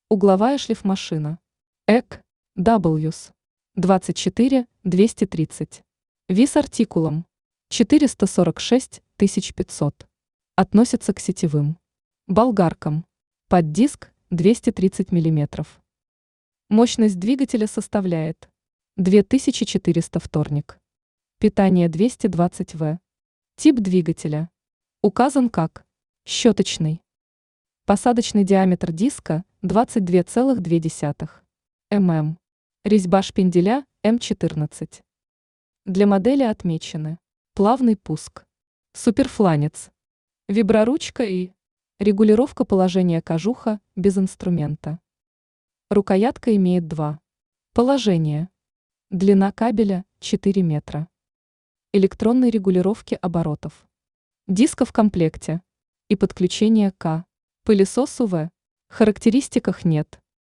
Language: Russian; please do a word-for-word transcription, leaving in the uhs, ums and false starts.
Угловая шлифмашина. ЭК Даблюс двадцать четыре двести тридцать. Вес артикулом четыреста сорок шесть тысяч пятьсот. Относится к сетевым. Болгаркам. Под диск двести тридцать миллиметров. Мощность двигателя составляет две тысячи четыреста вторник. Питание двести двадцать ватт. Тип двигателя указан как щеточный. Посадочный диаметр диска двадцать два целых две десятых мм. Резьба шпинделя эм четырнадцать. Для модели отмечены плавный пуск, суперфланец, виброручка и регулировка положения кожуха без инструмента. Рукоятка имеет два положения. Длина кабеля четыре метра. Электронной регулировки оборотов. Диска в комплекте и подключение к пылесосу В. Характеристиках нет.